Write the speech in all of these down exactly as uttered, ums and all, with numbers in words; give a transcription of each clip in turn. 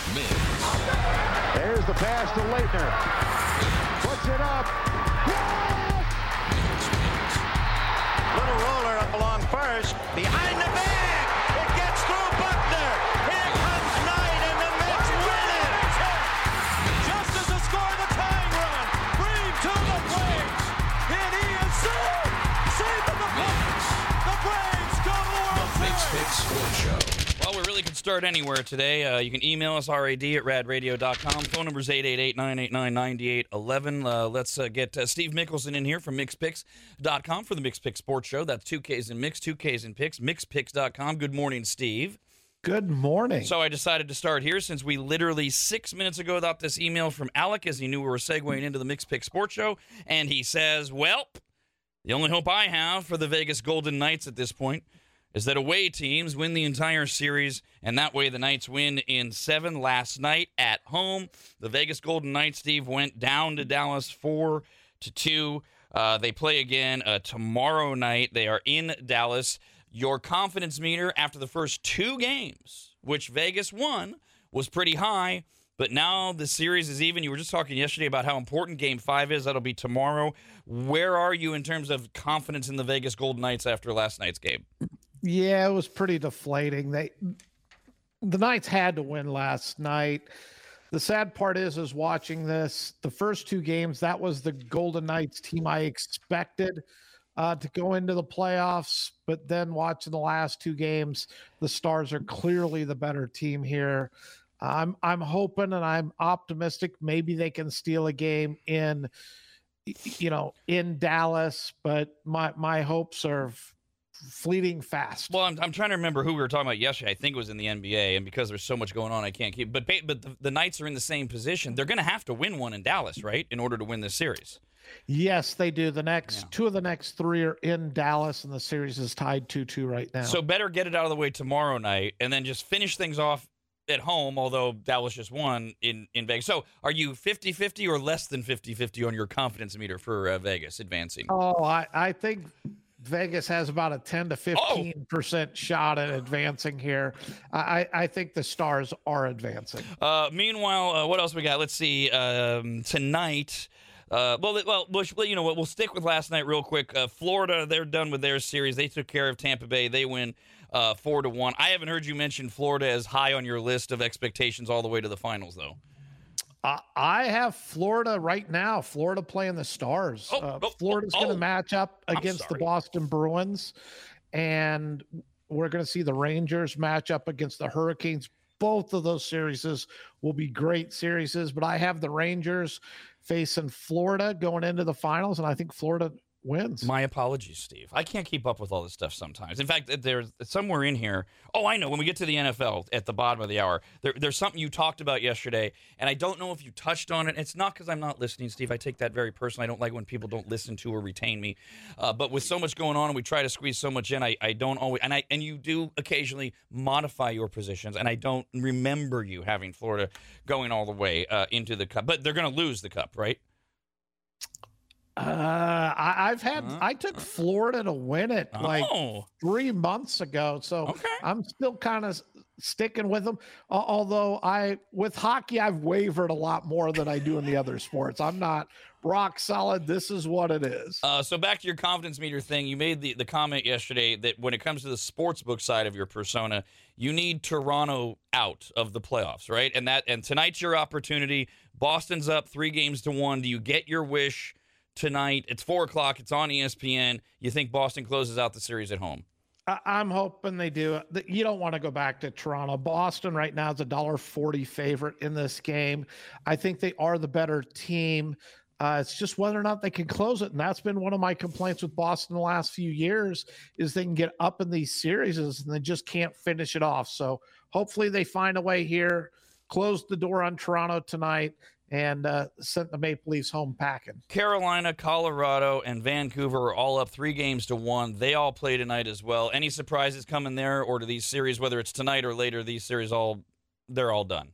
Migs. There's the pass to Leitner. Puts it up. Yes! Little roller up along first. Behind the bag. It gets through Buckner. Here comes Knight, and the Mets win it. Just as a score the tying run. Breed to the Braves. And he is saved. Saved in the Braves. The Braves go to the World Series. Migs Picks Sports Show. Well, we really could start anywhere today. Uh, you can email us, rad at rad radio dot com. Phone number is eight eight eight, nine eight nine, nine eight one one. Uh, let's uh, get uh, Steve Mickelson in here from mix picks dot com for the Mix Picks Sports Show. That's two Ks in Mix, two Ks in Picks, mix picks dot com. Good morning, Steve. Good morning. So I decided to start here since we literally six minutes ago got this email from Alec as he knew we were segueing into the Mix Picks Sports Show. And he says, well, the only hope I have for the Vegas Golden Knights at this point is that away teams win the entire series, and that way the Knights win in seven last night at home. The Vegas Golden Knights, Steve, went down to Dallas four to two. Uh, they play again uh, tomorrow night. They are in Dallas. Your confidence meter after the first two games, which Vegas won, was pretty high, but now the series is even. You were just talking yesterday about how important Game five is. That'll be tomorrow. Where are you in terms of confidence in the Vegas Golden Knights after last night's game? Yeah, it was pretty deflating. They, the Knights had to win last night. The sad part is, is watching this, the first two games, that was the Golden Knights team I expected uh, to go into the playoffs. But then watching the last two games, the Stars are clearly the better team here. I'm I'm hoping and I'm optimistic maybe they can steal a game in, you know, in Dallas. But my my hopes are fleeting fast. Well, I'm I'm trying to remember who we were talking about yesterday. I think it was in the N B A, and because there's so much going on, I can't keep. But but the, the Knights are in the same position. They're going to have to win one in Dallas, right, in order to win this series. Yes, they do. The next Yeah. two of the next three are in Dallas, and the series is tied two two right now. So better get it out of the way tomorrow night, and then just finish things off at home, although Dallas just won in, in Vegas. So are you fifty-fifty or less than fifty-fifty on your confidence meter for uh, Vegas advancing? Oh, I, I think Vegas has about a ten to fifteen percent shot at advancing here. I, I think the Stars are advancing. Uh, meanwhile, uh, what else we got? Let's see. Um, tonight, uh, well, well, we'll, you know what? We'll stick with last night real quick. Uh, Florida, they're done with their series. They took care of Tampa Bay. They win uh, four to one. I haven't heard you mention Florida as high on your list of expectations all the way to the finals, though. Uh, I have Florida right now. Florida playing the Stars. Oh, uh, oh, Florida's oh, going oh. to match up I'm against the sorry. Boston Bruins, and we're going to see the Rangers match up against the Hurricanes. Both of those series will be great series, but I have the Rangers facing Florida going into the finals, and I think Florida wins. My apologies, Steve. I can't keep up with all this stuff sometimes. In fact, there's somewhere in here. Oh, I know. When we get to the N F L at the bottom of the hour, there, there's something you talked about yesterday, and I don't know if you touched on it. It's not because I'm not listening, Steve. I take that very personally. I don't like when people don't listen to or retain me. Uh, but with so much going on, and we try to squeeze so much in, I, I don't always. And I and you do occasionally modify your positions, and I don't remember you having Florida going all the way uh, into the cup. But they're going to lose the cup, right? Uh, I, I've had Huh? I took Florida to win it like Oh. three months ago, so Okay. I'm still kind of sticking with them. Al- Although I with hockey, I've wavered a lot more than I do in the other sports. I'm not rock solid. This is what it is. Uh, so back to your confidence meter thing, you made the, the comment yesterday that when it comes to the sportsbook side of your persona, you need Toronto out of the playoffs, right? And that and tonight's your opportunity. Boston's up three games to one. Do you get your wish tonight? It's four o'clock. It's on E S P N. You think Boston closes out the series at home? I, I'm hoping they do. The- You don't want to go back to Toronto. Boston right now is a dollar forty favorite in this game. I think they are the better team. Uh, it's just whether or not they can close it, and that's been one of my complaints with Boston the last few years. Is they can get up in these series and they just can't finish it off. So hopefully they find a way here, close the door on Toronto tonight, and uh, sent the Maple Leafs home packing. Carolina, Colorado, and Vancouver are all up three games to one. They all play tonight as well. Any surprises coming there, or do these series, whether it's tonight or later, these series all they're all done?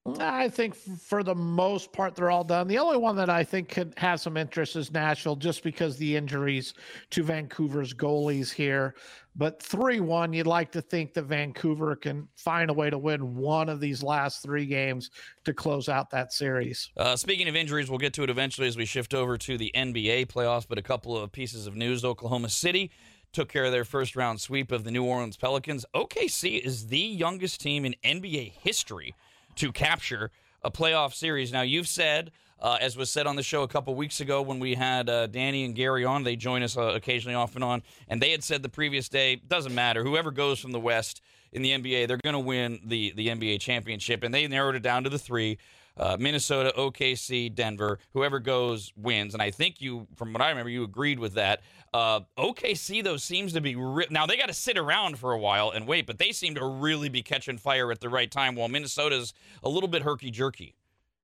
I think for the most part, they're all done. The only one that I think could have some interest is Nashville, just because the injuries to Vancouver's goalies here. But three one, you'd like to think that Vancouver can find a way to win one of these last three games to close out that series. Uh, speaking of injuries, we'll get to it eventually as we shift over to the N B A playoffs, but a couple of pieces of news. Oklahoma City took care of their first-round sweep of the New Orleans Pelicans. O K C is the youngest team in N B A history to capture a playoff series. Now, you've said, uh, as was said on the show a couple weeks ago when we had uh, Danny and Gary on, they join us uh, occasionally off and on, and they had said the previous day, doesn't matter, whoever goes from the West in the N B A, they're going to win the, the N B A championship, and they narrowed it down to the three. Uh, Minnesota, O K C, Denver, whoever goes wins. And I think you, from what I remember, you agreed with that. Uh, O K C, though, seems to be re- – now, they got to sit around for a while and wait, but they seem to really be catching fire at the right time, while Minnesota's a little bit herky-jerky.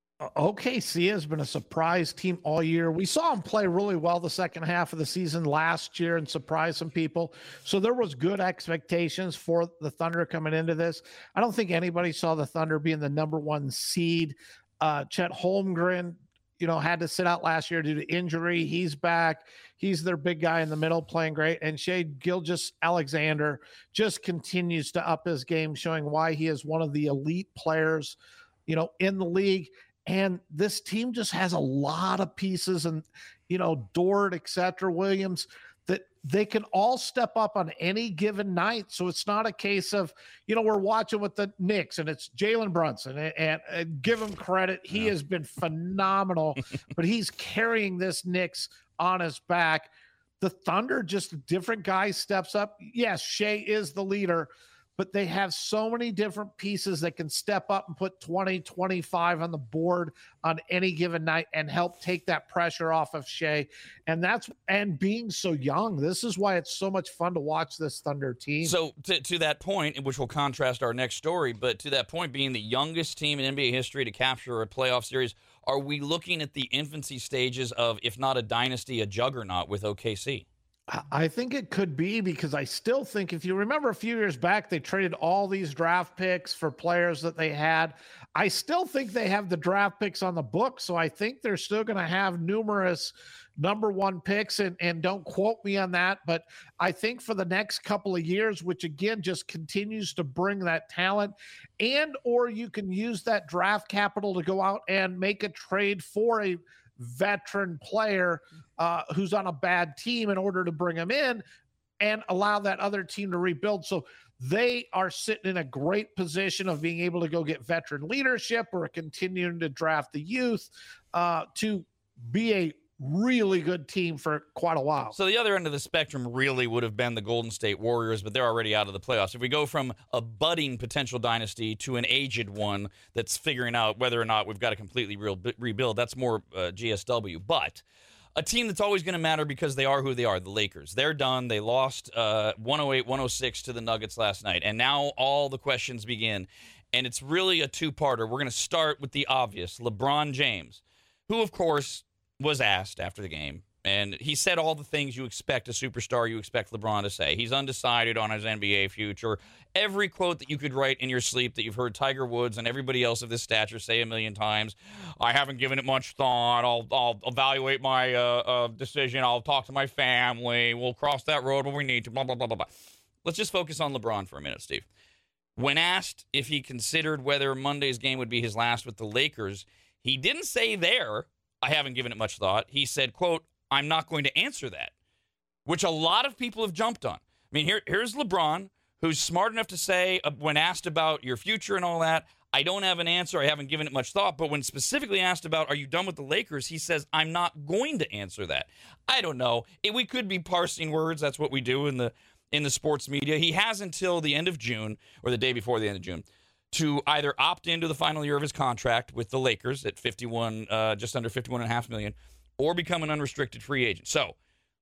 O K C has been a surprise team all year. We saw them play really well the second half of the season last year and surprise some people. So there was good expectations for the Thunder coming into this. I don't think anybody saw the Thunder being the number one seed. Uh, Chet Holmgren, you know, had to sit out last year due to injury. He's back. He's their big guy in the middle playing great. And Shai Gilgeous-Alexander just continues to up his game, showing why he is one of the elite players, you know, in the league. And this team just has a lot of pieces, and, you know, Dort, et cetera, Williams, that they can all step up on any given night. So it's not a case of, you know, we're watching with the Knicks and it's Jalen Brunson, and, and, and give him credit. He yeah. has been phenomenal, but he's carrying this Knicks on his back. The Thunder, just a different guy steps up. Yes, Shai is the leader, but they have so many different pieces that can step up and put twenty, twenty-five on the board on any given night and help take that pressure off of Shai. And that's, and being so young, this is why it's so much fun to watch this Thunder team. So to, to that point, which will contrast our next story, but to that point, being the youngest team in N B A history to capture a playoff series, are we looking at the infancy stages of, if not a dynasty, a juggernaut with O K C? I think it could be, because I still think, if you remember a few years back, they traded all these draft picks for players that they had. I still think they have the draft picks on the book, so I think they're still going to have numerous number one picks, and, and don't quote me on that, but I think for the next couple of years, which again just continues to bring that talent, and or you can use that draft capital to go out and make a trade for a veteran player uh, who's on a bad team in order to bring him in and allow that other team to rebuild. So they are sitting in a great position of being able to go get veteran leadership or continuing to draft the youth uh, to be a really good team for quite a while. So the other end of the spectrum really would have been the Golden State Warriors, but they're already out of the playoffs. If we go from a budding potential dynasty to an aged one that's figuring out whether or not we've got to completely re- rebuild, that's more uh, G S W. But a team that's always going to matter because they are who they are, the Lakers. They're done. They lost uh, one oh eight one oh six to the Nuggets last night, and now all the questions begin. And it's really a two-parter. We're going to start with the obvious, LeBron James, who, of course, was asked after the game, and he said all the things you expect a superstar, you expect LeBron to say. He's undecided on his N B A future. Every quote that you could write in your sleep that you've heard Tiger Woods and everybody else of this stature say a million times. I haven't given it much thought. I'll, I'll evaluate my uh, uh, decision. I'll talk to my family. We'll cross that road when we need to, blah, blah, blah, blah, blah. Let's just focus on LeBron for a minute, Steve. When asked if he considered whether Monday's game would be his last with the Lakers, he didn't say there, I haven't given it much thought. He said, quote, I'm not going to answer that, which a lot of people have jumped on. I mean, here, here's LeBron, who's smart enough to say, uh, when asked about your future and all that, I don't have an answer. I haven't given it much thought. But when specifically asked about, are you done with the Lakers, he says, I'm not going to answer that. I don't know. It, we could be parsing words. That's what we do in the in the sports media. He has until the end of June, or the day before the end of June, to either opt into the final year of his contract with the Lakers at fifty-one, uh, just under fifty-one and a half million, or become an unrestricted free agent. So,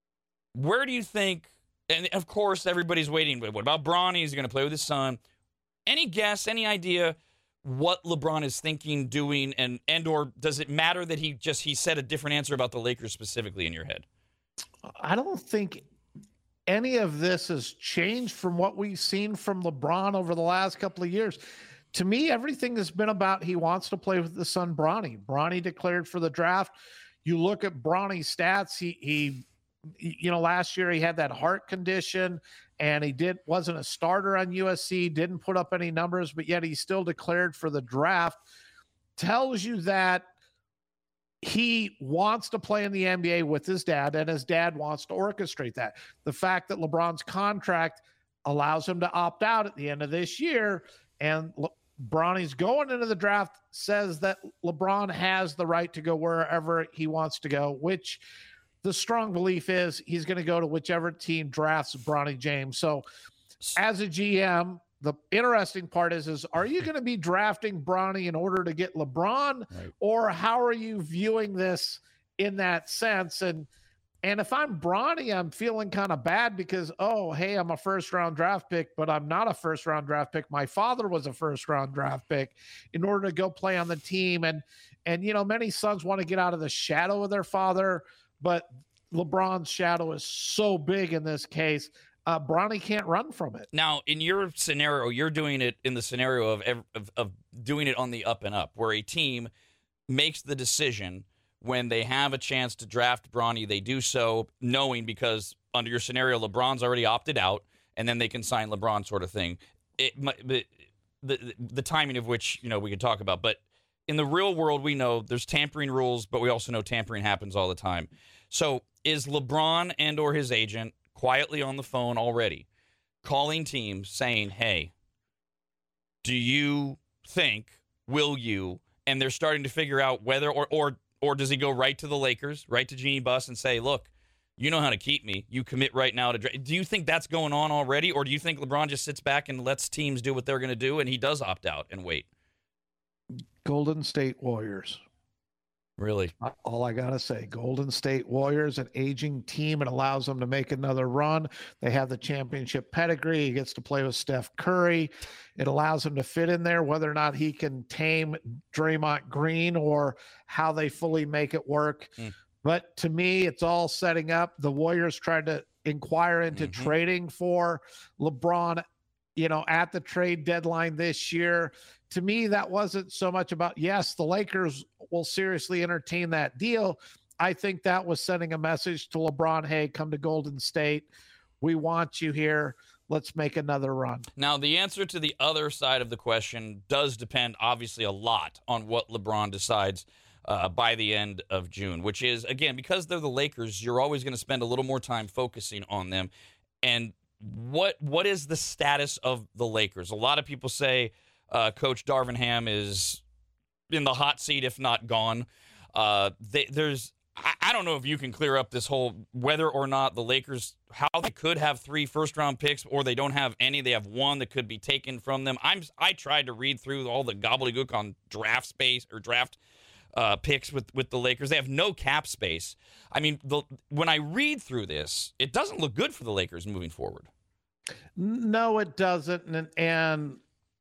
where do you think? And of course, everybody's waiting. What about Bronny? Is he going to play with his son? Any guess? Any idea what LeBron is thinking, doing, and and or does it matter that he just he said a different answer about the Lakers specifically in your head? I don't think any of this has changed from what we've seen from LeBron over the last couple of years. to me, everything has been about he wants to play with the son Bronny. Bronny declared for the draft. You look at Bronny's stats. He, he, you know, last year he had that heart condition, and he did wasn't a starter on U S C. Didn't put up any numbers, but yet he still declared for the draft. Tells you that he wants to play in the N B A with his dad, and his dad wants to orchestrate that. The fact that LeBron's contract allows him to opt out at the end of this year, and Le- Bronny's going into the draft, says that LeBron has the right to go wherever he wants to go, which the strong belief is he's going to go to whichever team drafts Bronny James. So as a G M, the interesting part is, is are you going to be drafting Bronny in order to get LeBron, right, or how are you viewing this in that sense? And and if I'm Bronny, I'm feeling kind of bad because, oh, hey, I'm a first-round draft pick, but I'm not a first-round draft pick. My father was a first-round draft pick in order to go play on the team. And, and you know, many sons want to get out of the shadow of their father, but LeBron's shadow is so big in this case. Uh, Bronny can't run from it. Now, in your scenario, you're doing it in the scenario of, of of doing it on the up and up, where a team makes the decision when they have a chance to draft Bronny. They do so knowing, because under your scenario, LeBron's already opted out, and then they can sign LeBron, sort of thing. It, the, the the timing of which, you know, we could talk about, but in the real world, we know there's tampering rules, but we also know tampering happens all the time. So, is LeBron and or his agent quietly on the phone already calling teams saying, hey, do you think, will you, and they're starting to figure out whether, or or or does he go right to the Lakers, right to Jeanie Buss and say, look, you know how to keep me, you commit right now to dra-. Do you think that's going on already, or do you think LeBron just sits back and lets teams do what they're going to do and he does opt out and wait? Golden State Warriors. Really? All I got to say, Golden State Warriors, an aging team. It allows them to make another run. They have the championship pedigree. He gets to play with Steph Curry. It allows him to fit in there, whether or not he can tame Draymond Green or how they fully make it work. Mm. But to me, it's all setting up. The Warriors tried to inquire into mm-hmm. trading for LeBron, you know, at the trade deadline this year. To me, that wasn't so much about, yes, the Lakers will seriously entertain that deal. I think that was sending a message to LeBron, hey, come to Golden State. We want you here. Let's make another run. Now, the answer to the other side of the question does depend, obviously, a lot on what LeBron decides uh, by the end of June, which is, again, because they're the Lakers, you're always going to spend a little more time focusing on them. And what what is the status of the Lakers? A lot of people say, Uh, Coach Darvin Ham is in the hot seat, if not gone. Uh, they, there's, I, I don't know if you can clear up this whole whether or not the Lakers, how they could have three first-round picks, or they don't have any. They have one that could be taken from them. I'm, I tried to read through all the gobbledygook on draft space or draft uh, picks with, with the Lakers. They have no cap space. I mean, the, when I read through this, it doesn't look good for the Lakers moving forward. No, it doesn't, and and.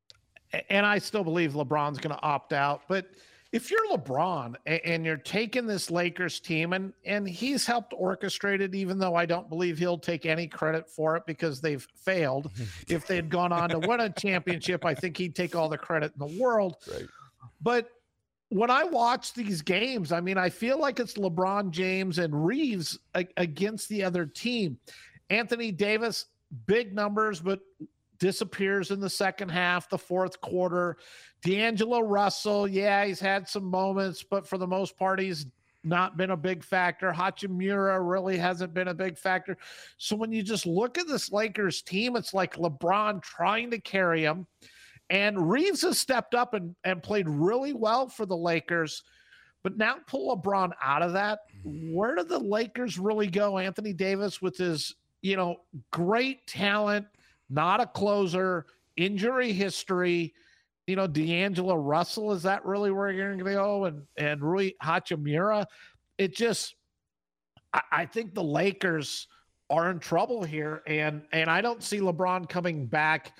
And I still believe LeBron's going to opt out. But if you're LeBron and you're taking this Lakers team, and, and he's helped orchestrate it, even though I don't believe he'll take any credit for it because they've failed. If they had gone on to win a championship, I think he'd take all the credit in the world. Right. But when I watch these games, I mean, I feel like it's LeBron James and Reeves against the other team. Anthony Davis, big numbers, but disappears in the second half, the fourth quarter. D'Angelo Russell, yeah, he's had some moments, but for the most part, he's not been a big factor. Hachimura really hasn't been a big factor. So when you just look at this Lakers team, it's like LeBron trying to carry him. And Reeves has stepped up and, and played really well for the Lakers. But now pull LeBron out of that. Where do the Lakers really go? Anthony Davis with his, you know, great talent, not a closer, injury history. You know, D'Angelo Russell, is that really where you're going to go? And and Rui Hachimura, it just, I, I think the Lakers are in trouble here, and and I don't see LeBron coming back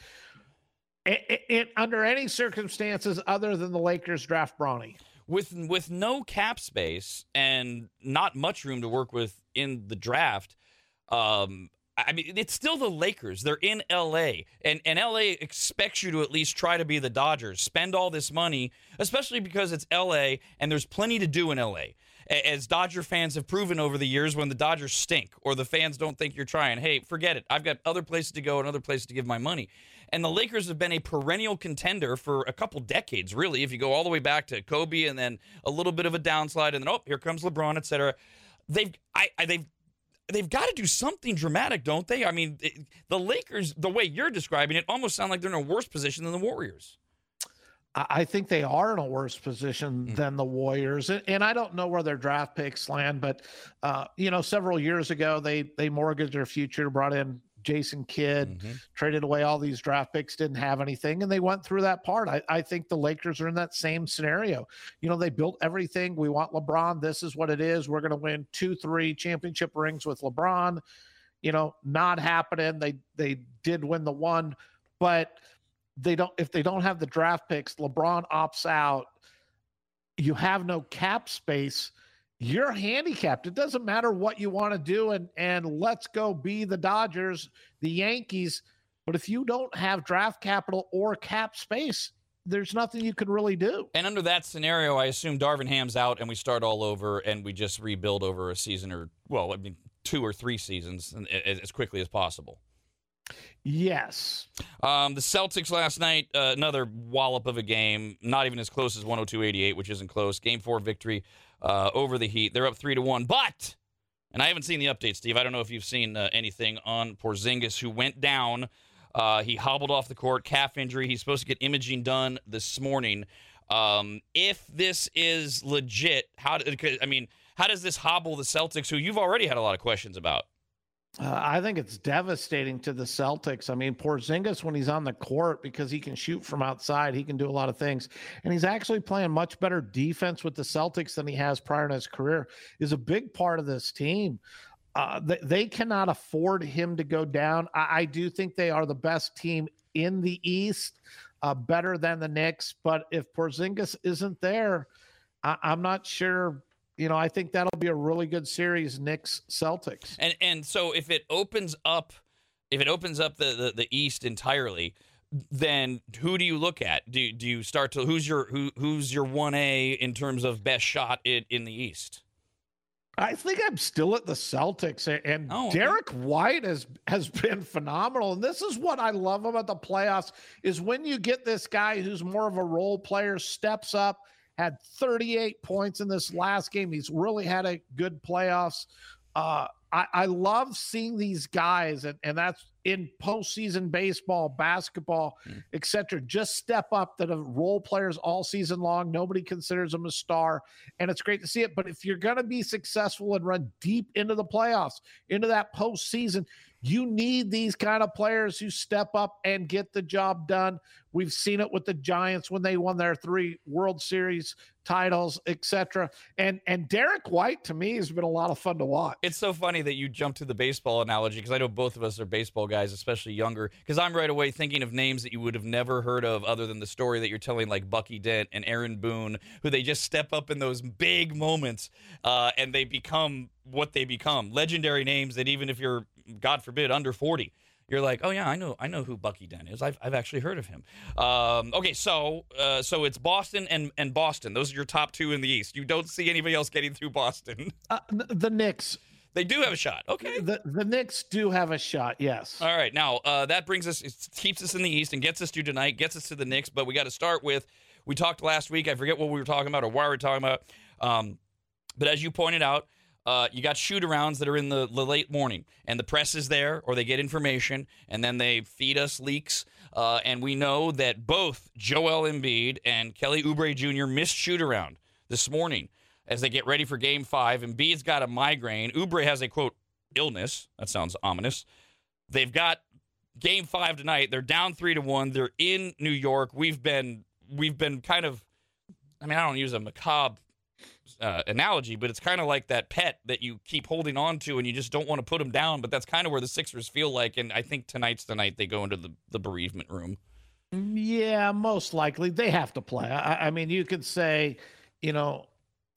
it, it, it, under any circumstances other than the Lakers draft Bronny. With with no cap space and not much room to work with in the draft, um, I mean, it's still the Lakers. They're in L A, and, and L A expects you to at least try to be the Dodgers. Spend all this money, especially because it's L A, and there's plenty to do in L A. As Dodger fans have proven over the years, when the Dodgers stink or the fans don't think you're trying, hey, forget it. I've got other places to go and other places to give my money. And the Lakers have been a perennial contender for a couple decades, really, if you go all the way back to Kobe and then a little bit of a downslide, and then, oh, here comes LeBron, et cetera. They've, I, I, they've, they've got to do something dramatic, don't they? I mean, it, the Lakers, the way you're describing it, almost sound like they're in a worse position than the Warriors. I think they are in a worse position mm-hmm. than the Warriors. And, and I don't know where their draft picks land, but, uh, you know, several years ago, they they mortgaged their future, brought in Jason Kidd, mm-hmm. traded away all these draft picks, didn't have anything, and they went through that part. I, I think the Lakers are in that same scenario. You know, they built everything. We want LeBron. This is what it is. We're going to win two, three championship rings with LeBron. You know, not happening. They they did win the one, but they don't. If they don't have the draft picks, LeBron opts out. You have no cap space. You're handicapped. It doesn't matter what you want to do, and and let's go be the Dodgers, the Yankees. But if you don't have draft capital or cap space, there's nothing you can really do. And under that scenario, I assume Darvin Ham's out, and we start all over, and we just rebuild over a season, or well, I mean, two or three seasons as quickly as possible. Yes. Um, the Celtics last night, uh, another wallop of a game, not even as close as one oh two eighty-eight, which isn't close. Game four victory uh, over the Heat. They're up three to one. But, and I haven't seen the update, Steve. I don't know if you've seen uh, anything on Porzingis, who went down. Uh, he hobbled off the court, calf injury. He's supposed to get imaging done this morning. Um, if this is legit, how? I mean, how does this hobble the Celtics, who you've already had a lot of questions about? Uh, I think it's devastating to the Celtics. I mean, Porzingis, when he's on the court, because he can shoot from outside, he can do a lot of things. And he's actually playing much better defense with the Celtics than he has prior in his career, is a big part of this team. Uh, they, they cannot afford him to go down. I, I do think they are the best team in the East, uh, better than the Knicks. But if Porzingis isn't there, I, I'm not sure. You know, I think that'll be a really good series, Knicks Celtics. And and so if it opens up, if it opens up the, the, the East entirely, then who do you look at? Do do you start to who's your who who's your one A in terms of best shot in, in the East? I think I'm still at the Celtics, and oh, okay. Derek White has has been phenomenal. And this is what I love about the playoffs, is when you get this guy who's more of a role player, steps up. Had thirty-eight points in this last game. He's really had a good playoffs. Uh, I, I love seeing these guys, and, and that's in postseason baseball, basketball, mm. et cetera, just step up that are role players all season long. Nobody considers them a star, and it's great to see it. But if you're going to be successful and run deep into the playoffs, into that postseason, you need these kind of players who step up and get the job done. We've seen it with the Giants when they won their three World Series titles, et cetera. And and Derek White, to me, has been a lot of fun to watch. It's so funny that you jumped to the baseball analogy, because I know both of us are baseball guys, especially younger, because I'm right away thinking of names that you would have never heard of other than the story that you're telling, like Bucky Dent and Aaron Boone, who they just step up in those big moments uh, and they become what they become. Legendary names that even if you're, God forbid, under forty, you're like, oh yeah, I know, I know who Bucky Dent is. I've, I've actually heard of him. Um, okay, so, uh, so it's Boston and and Boston. Those are your top two in the East. You don't see anybody else getting through Boston. Uh, the Knicks. They do have a shot. Okay. The the Knicks do have a shot. Yes. All right. Now uh, that brings us, it keeps us in the East and gets us to tonight, gets us to the Knicks. But we got to start with. We talked last week. I forget what we were talking about or why we were talking about. Um, but as you pointed out. Uh, you got shoot-arounds that are in the, the late morning, and the press is there, or they get information, and then they feed us leaks. Uh, and we know that both Joel Embiid and Kelly Oubre Junior missed shoot-around this morning as they get ready for Game five. Embiid's got a migraine. Oubre has a, quote, illness. That sounds ominous. They've got Game five tonight. They're down three to one. They're in New York. We've been, we've been kind of, I mean, I don't use a macabre Uh, analogy, but it's kind of like that pet that you keep holding on to and you just don't want to put them down, but that's kind of where the Sixers feel like, and I think tonight's the night they go into the, the bereavement room. Yeah, most likely. They have to play. I, I mean, you could say, you know,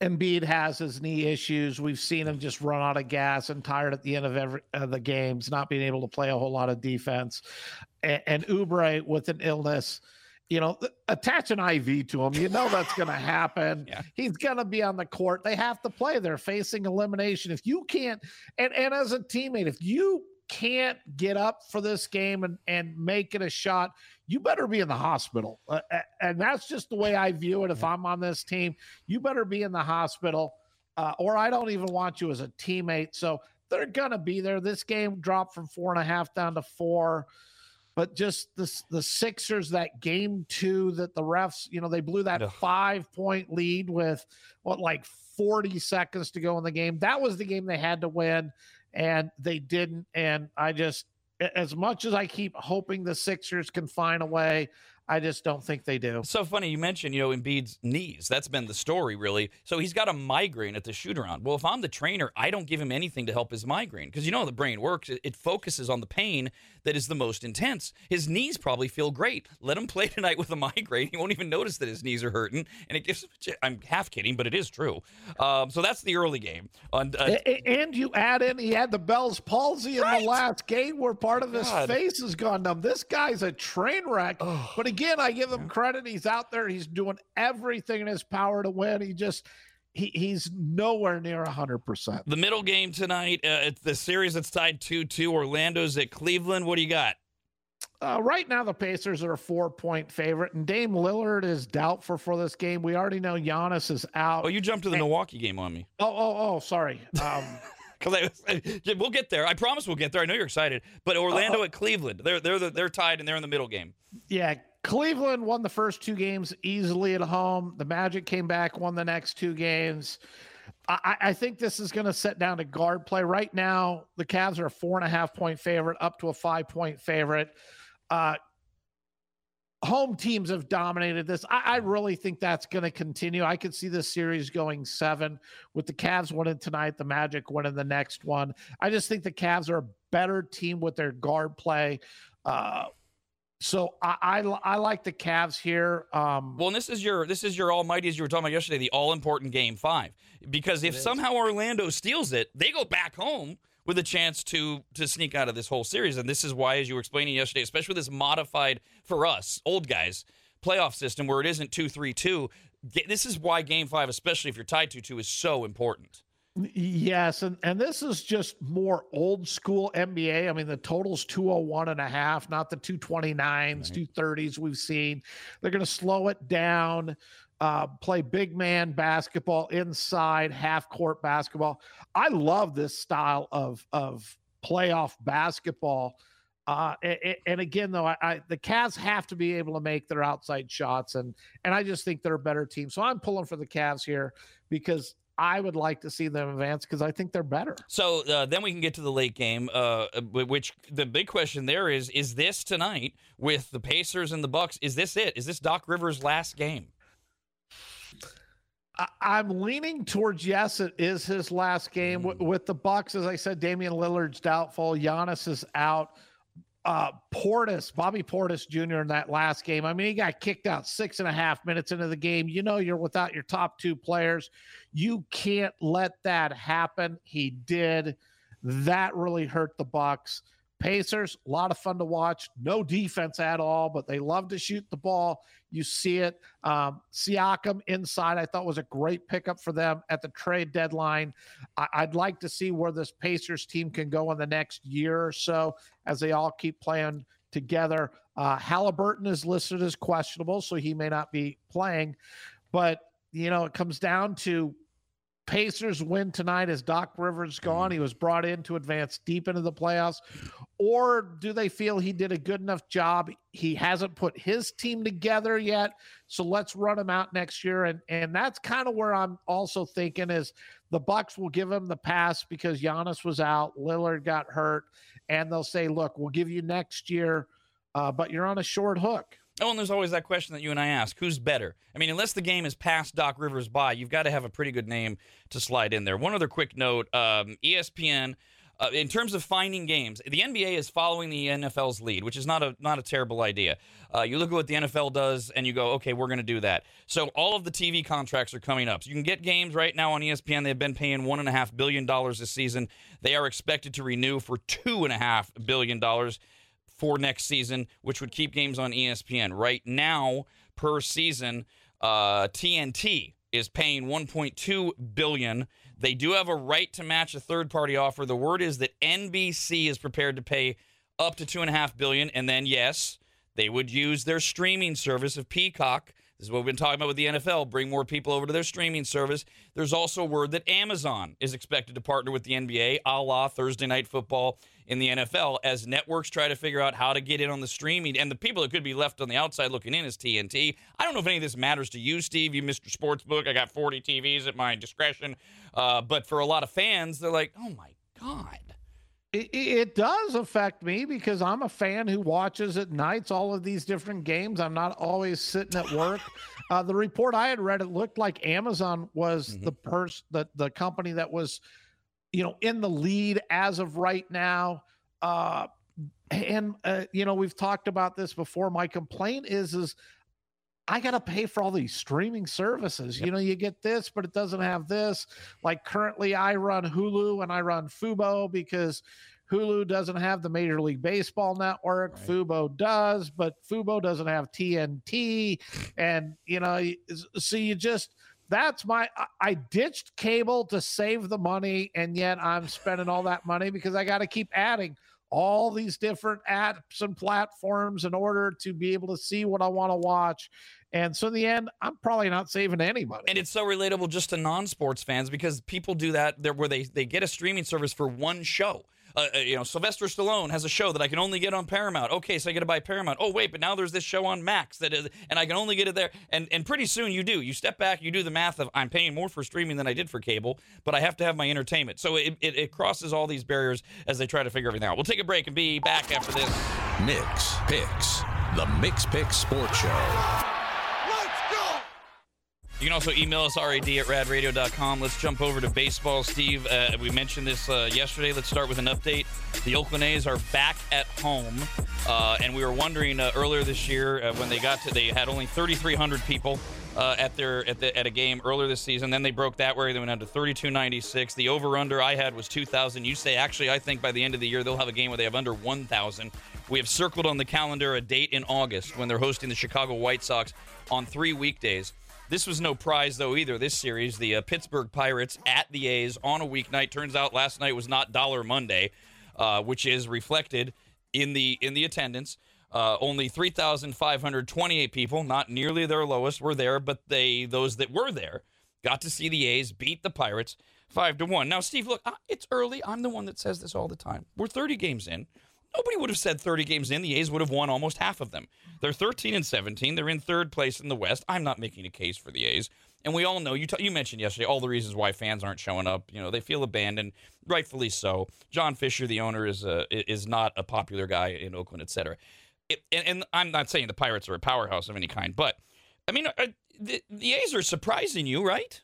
Embiid has his knee issues. We've seen him just run out of gas and tired at the end of every of the games, not being able to play a whole lot of defense. And, and Oubre with an illness, you know, attach an I V to him. You know that's going to happen. Yeah. He's going to be on the court. They have to play. They're facing elimination. If you can't, and, and as a teammate, if you can't get up for this game and, and make it a shot, you better be in the hospital. Uh, and that's just the way I view it. If I'm on this team, you better be in the hospital, uh, or I don't even want you as a teammate. So they're going to be there. This game dropped from four and a half down to four. But just the, the Sixers, that game two that the refs, you know, they blew that five-point lead with, what, like forty seconds to go in the game. That was the game they had to win, and they didn't. And I just, as much as I keep hoping the Sixers can find a way, I just don't think they do. So funny you mentioned, you know, Embiid's knees. That's been the story, really. So he's got a migraine at the shoot-around. Well, if I'm the trainer, I don't give him anything to help his migraine because you know how the brain works. It, it focuses on the pain that is the most intense. His knees probably feel great. Let him play tonight with a migraine. He won't even notice that his knees are hurting, and it gives him a ch- I'm half kidding, but it is true. Um, so that's the early game. On, uh, and you add in, he had the Bell's palsy in right. the last game where part of his God. face has gone numb. This guy's a train wreck, oh. but again, I give him credit. He's out there. He's doing everything in his power to win. He just, he he's nowhere near one hundred percent. The middle game tonight, uh, it's the series that's tied two two. Orlando's at Cleveland. What do you got? Uh, right now, the Pacers are a four-point favorite, and Dame Lillard is doubtful for this game. We already know Giannis is out. Oh, you jumped to the and, Milwaukee game on me. Oh, oh, oh, sorry. Um We'll get there. I promise we'll get there. I know you're excited. But Orlando uh, at Cleveland, they're they're they're tied and they're in the middle game. Yeah, Cleveland won the first two games easily at home. The Magic came back, won the next two games. I, I think this is going to set down to guard play. Right now, the Cavs are a four and a half point favorite, up to a five point favorite. Uh, home teams have dominated this. I, I really think that's going to continue. I could see this series going seven with the Cavs winning tonight, the Magic winning the next one. I just think the Cavs are a better team with their guard play. Uh, so I, I, I like the Cavs here. Um, well, and this is your this is your almighty, as you were talking about yesterday, the all-important game five. Because if somehow Orlando steals it, they go back home with a chance to to sneak out of this whole series. And this is why, as you were explaining yesterday, especially this modified, for us, old guys, playoff system where it isn't two three two, this is why Game five, especially if you're tied two two, is so important. Yes, and, and this is just more old school N B A. I mean, the total's two oh one and a half, not the two twenty-nines, right. two thirties we've seen. They're going to slow it down. Uh, play big man basketball inside, half court basketball. I love this style of of playoff basketball. Uh, and, and again, though, I, I the Cavs have to be able to make their outside shots, and and I just think they're a better team. So I'm pulling for the Cavs here because I would like to see them advance because I think they're better. So uh, then we can get to the late game, uh, which the big question there is: is this tonight with the Pacers and the Bucks? Is this it? Is this Doc Rivers' last game? I'm leaning towards yes, it is his last game. Mm. With the Bucks, as I said, Damian Lillard's doubtful. Giannis is out. Uh, Portis, Bobby Portis Junior in that last game. I mean, he got kicked out six and a half minutes into the game. You know, you're without your top two players. You can't let that happen. He did. That really hurt the Bucks. Pacers, a lot of fun to watch. No defense at all, but they love to shoot the ball. You see it. Um, Siakam inside, I thought was a great pickup for them at the trade deadline. I- I'd like to see where this Pacers team can go in the next year or so as they all keep playing together. Uh, Halliburton is listed as questionable, so he may not be playing. But, you know, it comes down to Pacers win tonight as Doc Rivers gone. He was brought in to advance deep into the playoffs. Or do they feel he did a good enough job? He hasn't put his team together yet, so let's run him out next year. And and that's kind of where I'm also thinking is the Bucks will give him the pass because Giannis was out, Lillard got hurt, and they'll say, look, we'll give you next year, uh, but you're on a short hook. Oh, and there's always that question that you and I ask, who's better? I mean, unless the game is past Doc Rivers by, you've got to have a pretty good name to slide in there. One other quick note, um, E S P N Uh, in terms of finding games, the N B A is following the N F L's lead, which is not a not a terrible idea. Uh, you look at what the N F L does, and you go, okay, we're going to do that. So all of the T V contracts are coming up. So you can get games right now on E S P N. They've been paying one and a half billion dollars this season. They are expected to renew for two and a half billion dollars for next season, which would keep games on E S P N. Right now, per season, uh, T N T is paying one point two billion dollars. They do have a right to match a third-party offer. The word is that N B C is prepared to pay up to two and a half billion dollars, and then yes, they would use their streaming service of Peacock. This is what we've been talking about with the N F L. Bring more people over to their streaming service. There's also word that Amazon is expected to partner with the N B A, a la Thursday Night Football in the N F L, as networks try to figure out how to get in on the streaming. And the people that could be left on the outside looking in is T N T. I don't know if any of this matters to you, Steve. You Mister Sportsbook. I got forty T Vs at my discretion. Uh, but for a lot of fans, they're like, oh, my God. It, it does affect me because I'm a fan who watches at nights all of these different games. I'm not always sitting at work. Uh, the report I had read, it looked like Amazon was mm-hmm. the pers- the, the company that was, you know, in the lead as of right now. Uh, and, uh, you know, we've talked about this before. My complaint is, is I got to pay for all these streaming services. Yep. You know, you get this, but it doesn't have this. Like currently I run Hulu and I run Fubo because Hulu doesn't have the Major League Baseball network. Right. Fubo does, but Fubo doesn't have T N T. And, you know, so you just, that's my, I ditched cable to save the money. And yet I'm spending all that money because I got to keep adding all these different apps and platforms in order to be able to see what I want to watch. And so in the end, I'm probably not saving any money. And it's so relatable just to non-sports fans because people do that there where they, they get a streaming service for one show. Uh, you know, Sylvester Stallone has a show that I can only get on Paramount. Okay, so I got to buy Paramount. Oh, wait, but now there's this show on Max that is, and I can only get it there. And and pretty soon you do. You step back, you do the math of I'm paying more for streaming than I did for cable, but I have to have my entertainment. So it, it, it crosses all these barriers as they try to figure everything out. We'll take a break and be back after this. Mix Picks, the Mix Picks Sports Show. You can also email us, rad at rad radio dot com. Let's jump over to baseball, Steve. Uh, we mentioned this uh, yesterday. Let's start with an update. The Oakland A's are back at home, uh, and we were wondering uh, earlier this year uh, when they got to, they had only thirty-three hundred people uh, at their at, the, at a game earlier this season. Then they broke that where they went down to thirty-two ninety-six. The over-under I had was two thousand. You say, actually, I think by the end of the year they'll have a game where they have under one thousand. We have circled on the calendar a date in August when they're hosting the Chicago White Sox on three weekdays. This was no prize, though, either, this series. The uh, Pittsburgh Pirates at the A's on a weeknight. Turns out last night was not Dollar Monday, uh, which is reflected in the in the attendance. Uh, only three thousand five hundred twenty-eight people, not nearly their lowest, were there, but they those that were there got to see the A's beat the Pirates five to one. Now, Steve, look, it's early. I'm the one that says this all the time. We're thirty games in. Nobody would have said thirty games in. The A's would have won almost half of them. They're thirteen and seventeen. They're in third place in the West. I'm not making a case for the A's. And we all know, you t- you mentioned yesterday, all the reasons why fans aren't showing up. You know, they feel abandoned, rightfully so. John Fisher, the owner, is uh, is not a popular guy in Oakland, et cetera. It, and, and I'm not saying the Pirates are a powerhouse of any kind, but, I mean, uh, the, the A's are surprising you, right?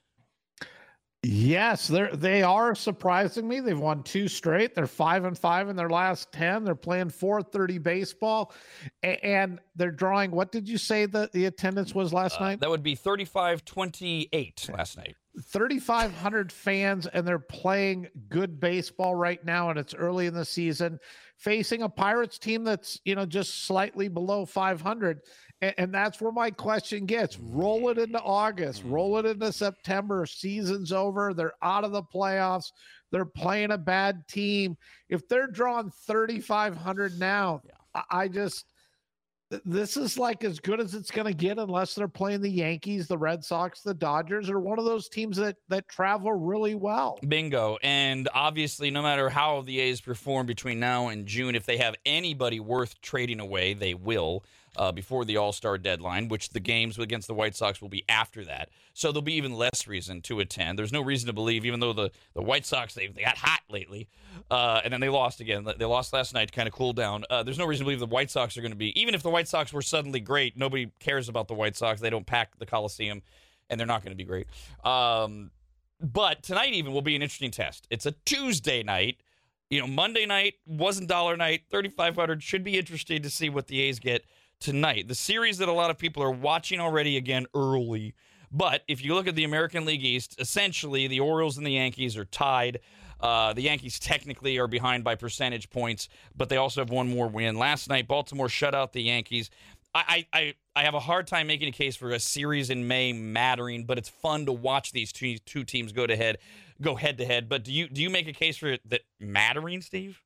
Yes, they're they are surprising me. They've won two straight. They're five and five in their last ten. They're playing four thirty baseball, and, and they're drawing. What did you say that the attendance was last uh, night? That would be thirty-five twenty-eight last night. thirty-five hundred fans, and they're playing good baseball right now, and it's early in the season, facing a Pirates team that's, you know, just slightly below five hundred. And, and that's where my question gets. Roll it into August. Roll it into September. Season's over. They're out of the playoffs. They're playing a bad team. If they're drawing thirty-five hundred now, yeah. I, I just – this is like as good as it's going to get unless they're playing the Yankees, the Red Sox, the Dodgers, or one of those teams that, that travel really well. Bingo. And obviously, no matter how the A's perform between now and June, if they have anybody worth trading away, they will. Uh, before the All-Star deadline, which the games against the White Sox will be after that. So there'll be even less reason to attend. There's no reason to believe, even though the, the White Sox, they, they got hot lately, uh, and then they lost again. They lost last night to kind of cool down. Uh, there's no reason to believe the White Sox are going to be, even if the White Sox were suddenly great, nobody cares about the White Sox. They don't pack the Coliseum, and they're not going to be great. Um, but tonight even will be an interesting test. It's a Tuesday night. you know, Monday night wasn't dollar night. thirty-five hundred should be interesting to see what the A's get tonight. The series that a lot of people are watching already, again, early. But if you look at the American League East, essentially the Orioles and the Yankees are tied. Uh, the Yankees technically are behind by percentage points, but they also have one more win. Last night, Baltimore shut out the Yankees. I, I, I have a hard time making a case for a series in May mattering, but it's fun to watch these two two teams go to head, go head to head. But do you do you make a case for it that mattering, Steve?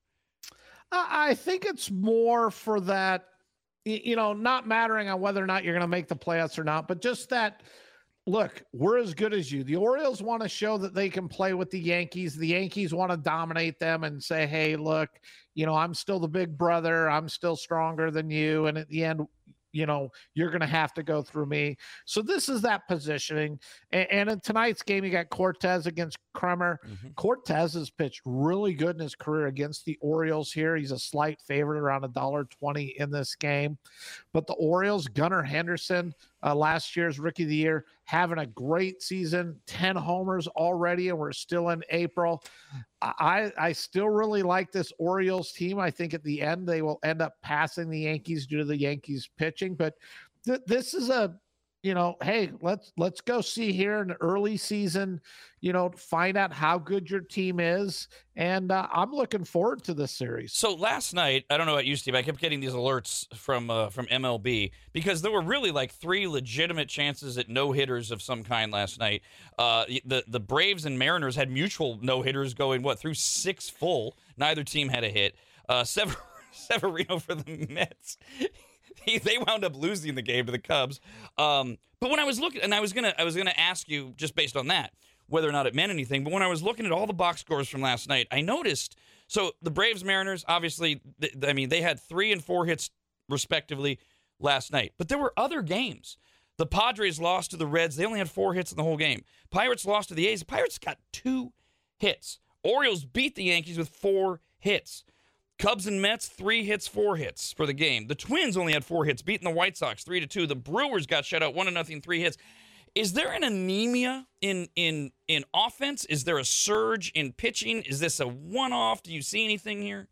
I think it's more for that, you know, not mattering on whether or not you're going to make the playoffs or not, but just that. Look, we're as good as you. The Orioles want to show that they can play with the Yankees. The Yankees want to dominate them and say, hey, look, you know, I'm still the big brother. I'm still stronger than you. And at the end, you know, you're going to have to go through me. So this is that positioning. And, and in tonight's game, you got Cortez against Kremer. Mm-hmm. Cortez has pitched really good in his career against the Orioles here. He's a slight favorite, around one dollar twenty in this game. But the Orioles, Gunnar Henderson, uh, last year's Rookie of the Year, having a great season, ten homers already, and we're still in April. I, I still really like this Orioles team. I think at the end they will end up passing the Yankees due to the Yankees pitching. But th- this is a, you know, hey, let's let's go see here in the early season, you know, find out how good your team is. And uh, I'm looking forward to this series. So last night, I don't know about you, Steve, I kept getting these alerts from uh, from M L B because there were really like three legitimate chances at no-hitters of some kind last night. Uh, the, the Braves and Mariners had mutual no-hitters going, what, through six full. Neither team had a hit. Uh, Sever- Severino for the Mets. They wound up losing the game to the Cubs. Um, but when I was looking, and I was gonna, I was gonna ask you just based on that whether or not it meant anything. But when I was looking at all the box scores from last night, I noticed. So the Braves, Mariners, obviously, th- I mean, they had three and four hits respectively last night. But there were other games. The Padres lost to the Reds. They only had four hits in the whole game. Pirates lost to the A's. The Pirates got two hits. Orioles beat the Yankees with four hits. Cubs and Mets, three hits, four hits for the game. The Twins only had four hits, beating the White Sox three to two. The Brewers got shut out one to nothing, three hits. Is there an anemia in in in offense? Is there a surge in pitching? Is this a one-off? Do you see anything here?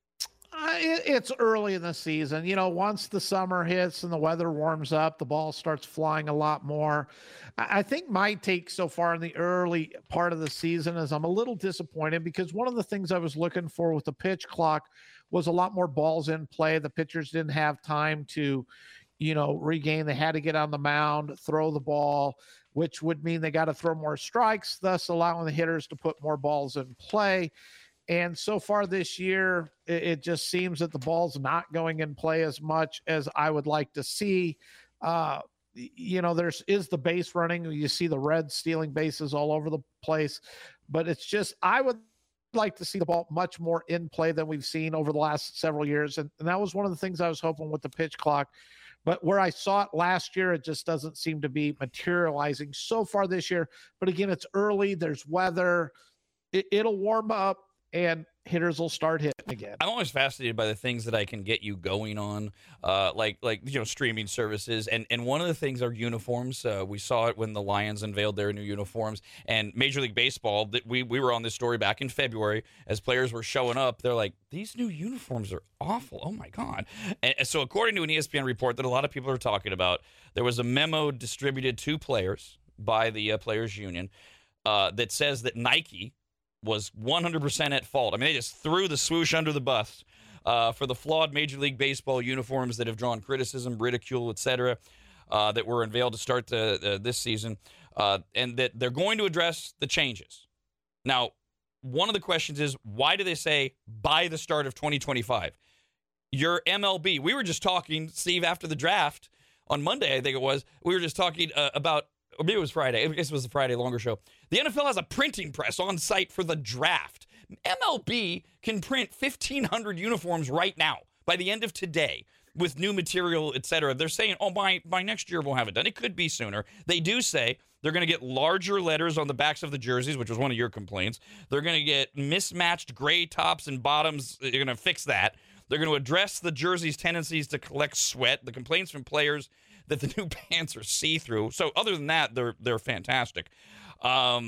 Uh, it, it's early in the season. You know, once the summer hits and the weather warms up, the ball starts flying a lot more. I, I think my take so far in the early part of the season is I'm a little disappointed because one of the things I was looking for with the pitch clock was a lot more balls in play. The pitchers didn't have time to, you know, regain. They had to get on the mound, throw the ball, which would mean they got to throw more strikes, thus allowing the hitters to put more balls in play. And so far this year, it, it just seems that the ball's not going in play as much as I would like to see. Uh, you know, there's is the base running. You see the Reds stealing bases all over the place. But it's just, I would like to see the ball much more in play than we've seen over the last several years. And, and that was one of the things I was hoping with the pitch clock. But where I saw it last year, it just doesn't seem to be materializing so far this year. But again, it's early. There's weather. It, it'll warm up. And hitters will start hitting again. I'm always fascinated by the things that I can get you going on, uh, like like you know streaming services. And and one of the things are uniforms. Uh, we saw it when the Lions unveiled their new uniforms. And Major League Baseball, that we we were on this story back in February as players were showing up. They're like, these new uniforms are awful. Oh my god! And, and so according to an E S P N report that a lot of people are talking about, there was a memo distributed to players by the uh, Players Union uh, that says that Nike was one hundred percent at fault. I mean, they just threw the swoosh under the bus uh, for the flawed Major League Baseball uniforms that have drawn criticism, ridicule, et cetera, uh, that were unveiled to start the, uh, this season, uh, and that they're going to address the changes. Now, one of the questions is, why do they say by the start of twenty twenty-five? Your M L B, we were just talking, Steve, after the draft on Monday, I think it was, we were just talking uh, about, or maybe it was Friday. I guess it was the Friday longer show. The N F L has a printing press on site for the draft. M L B can print fifteen hundred uniforms right now by the end of today with new material, et cetera. They're saying, oh, by, by next year we'll have it done. It could be sooner. They do say they're going to get larger letters on the backs of the jerseys, which was one of your complaints. They're going to get mismatched gray tops and bottoms. They're going to fix that. They're going to address the jersey's tendencies to collect sweat, the complaints from players that the new pants are see-through. So other than that, they're they're fantastic. Um,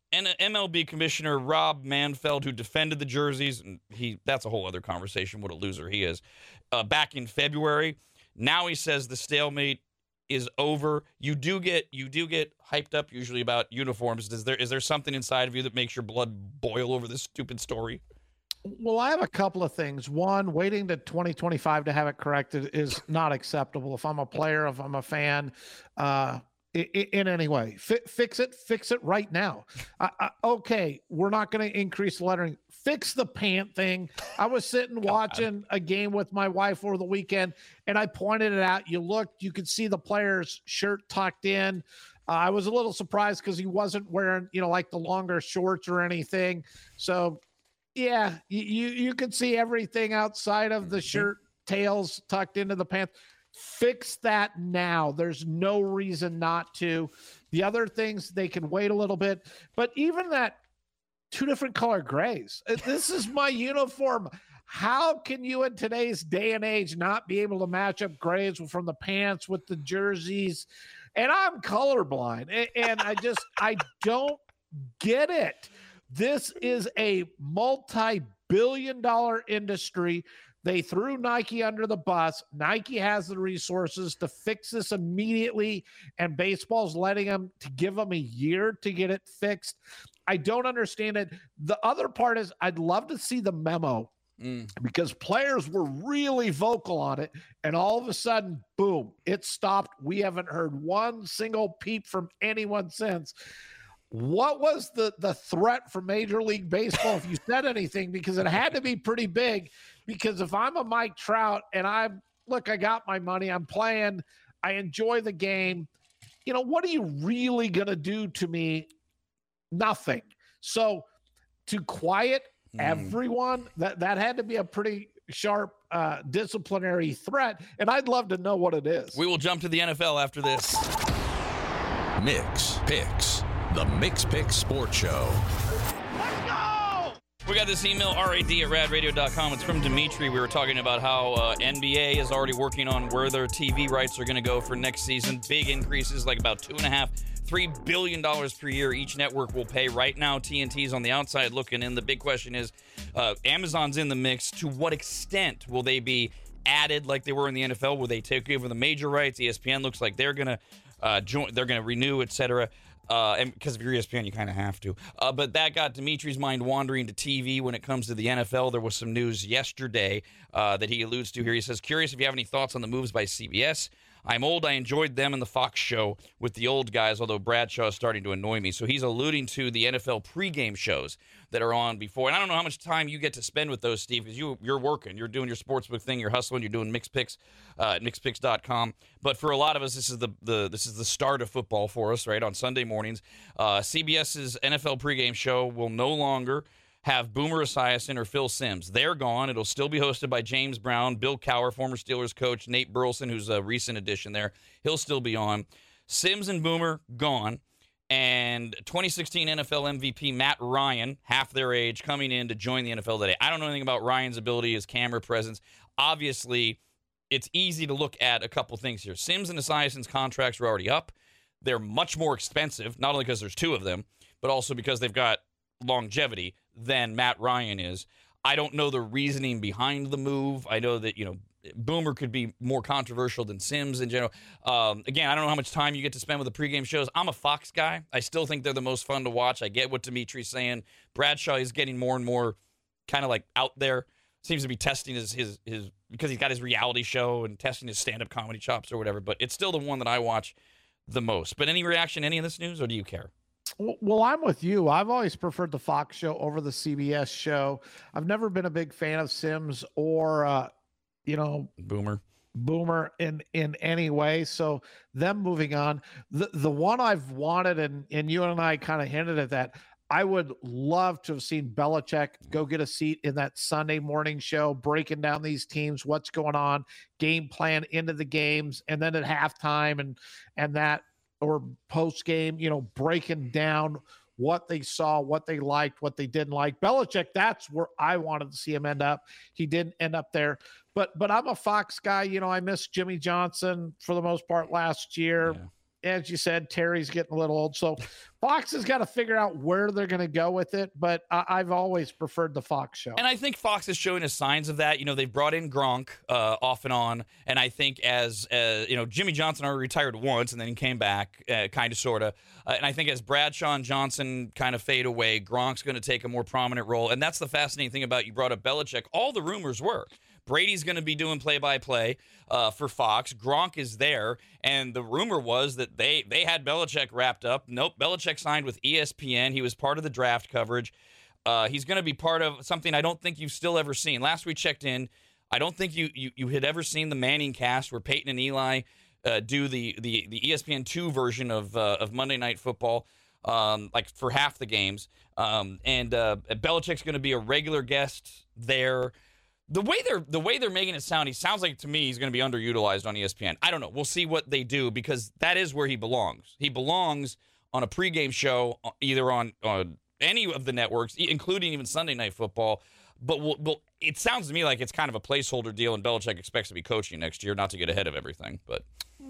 And M L B Commissioner Rob Manfred, who defended the jerseys, and he that's a whole other conversation, what a loser he is, uh, back in February. Now he says the stalemate is over. You do get you do get hyped up usually about uniforms. Is there is there something inside of you that makes your blood boil over this stupid story? Well, I have a couple of things. One, waiting to twenty twenty-five to have it corrected is not acceptable. If I'm a player, if I'm a fan, uh, in, in any way, F- fix it, fix it right now. I, I, okay, we're not going to increase the lettering. Fix the pant thing. I was sitting watching a game with my wife over the weekend, and I pointed it out. You looked, you could see the player's shirt tucked in. Uh, I was a little surprised because he wasn't wearing, you know, like the longer shorts or anything. So, yeah, you you, you could see everything outside of the shirt tails tucked into the pants. Fix that now. There's no reason not to. The other things, they can wait a little bit. But even that two different color grays. This is my uniform. How can you in today's day and age not be able to match up grays from the pants with the jerseys? And I'm colorblind. And I just, I don't get it. This is a multi-billion dollar industry. They threw Nike under the bus. Nike has the resources to fix this immediately, and baseball's letting them to give them a year to get it fixed. I don't understand it. The other part is I'd love to see the memo mm. because players were really vocal on it, and all of a sudden, boom, it stopped. We haven't heard one single peep from anyone since. What was the, the threat from Major League Baseball if you said anything? Because it had to be pretty big. Because if I'm a Mike Trout and I'm, look, I got my money, I'm playing, I enjoy the game, you know, what are you really going to do to me? Nothing. So to quiet mm. everyone, that, that had to be a pretty sharp uh, disciplinary threat. And I'd love to know what it is. We will jump to the N F L after this. Mix Picks. The Mix Picks Sports Show. Let's go! We got this email, R A D at rad radio dot com. It's from Dimitri. We were talking about how uh, N B A is already working on where their T V rights are going to go for next season. Big increases, like about two and a half, three billion dollars per year each network will pay. Right now, T N T's on the outside looking in. The big question is, uh, Amazon's in the mix. To what extent will they be added like they were in the N F L? Will they take over the major rights? E S P N looks like they're going to uh, join. They're going to renew, et cetera. Uh, and because of your E S P N, you kind of have to. Uh, but that got Dimitri's mind wandering to T V when it comes to the N F L. There was some news yesterday uh, that he alludes to here. He says, curious if you have any thoughts on the moves by C B S. I'm old. I enjoyed them and the Fox show with the old guys, although Bradshaw is starting to annoy me. So he's alluding to the N F L pregame shows that are on before. And I don't know how much time you get to spend with those, Steve, because you, you're working. You're doing your sportsbook thing. You're hustling. You're doing Mixed Picks uh, at mixed picks dot com. But for a lot of us, this is the, the this is the start of football for us, right, on Sunday mornings. Uh, CBS's N F L pregame show will no longer have Boomer Esiason or Phil Simms. They're gone. It'll still be hosted by James Brown, Bill Cowher, former Steelers coach, Nate Burleson, who's a recent addition there. He'll still be on. Simms and Boomer, gone. And twenty sixteen N F L M V P Matt Ryan, half their age, coming in to join the N F L today. I don't know anything about Ryan's ability, his camera presence. Obviously, it's easy to look at a couple things here. Simms and Esiason's contracts are already up. They're much more expensive, not only because there's two of them, but also because they've got longevity than Matt Ryan is. I don't know the reasoning behind the move. I know that, you know, Boomer could be more controversial than Simms in general. Um, again, I don't know how much time you get to spend with the pregame shows. I'm a Fox guy. I still think they're the most fun to watch. I get what Dimitri's saying. Bradshaw is getting more and more kind of like out there. Seems to be testing his, his, his, because he's got his reality show and testing his stand-up comedy chops or whatever. But it's still the one that I watch the most. But any reaction to any of this news, or do you care? Well, I'm with you. I've always preferred the Fox show over the C B S show. I've never been a big fan of Simms or, uh, you know, Boomer, Boomer in, in any way. So them moving on, the, the one I've wanted, and, and you and I kind of hinted at that, I would love to have seen Belichick go get a seat in that Sunday morning show, breaking down these teams, what's going on, game plan into the games, and then at halftime and, and that, or post game, you know, breaking down what they saw, what they liked, what they didn't like. Belichick, that's where I wanted to see him end up. He didn't end up there. But but I'm a Fox guy. You know, I miss Jimmy Johnson for the most part last year. as you said, Terry's getting a little old. So Fox has got to figure out where they're going to go with it. But I, I've always preferred the Fox show. And I think Fox is showing us signs of that. You know, they've brought in Gronk uh, off and on. And I think as, uh, you know, Jimmy Johnson already retired once and then he came back, uh, kind of, sort of. Uh, and I think as Bradshaw and Johnson kind of fade away, Gronk's going to take a more prominent role. And that's the fascinating thing about, you brought up Belichick. All the rumors were Brady's going to be doing play-by-play uh, for Fox. Gronk is there, and the rumor was that they they had Belichick wrapped up. Nope, Belichick signed with E S P N. He was part of the draft coverage. Uh, he's going to be part of something I don't think you've still ever seen. Last we checked in, I don't think you you, you had ever seen the Manning cast where Peyton and Eli uh, do the, the the E S P N two version of uh, of Monday Night Football, um, like for half the games. Um, and uh, Belichick's going to be a regular guest there. The way they're the way they're making it sound, he sounds like to me he's going to be underutilized on E S P N. I don't know. We'll see what they do because that is where he belongs. He belongs on a pregame show, either on, on any of the networks, including even Sunday Night Football. But we'll, we'll, it sounds to me like it's kind of a placeholder deal, and Belichick expects to be coaching next year, not to get ahead of everything. But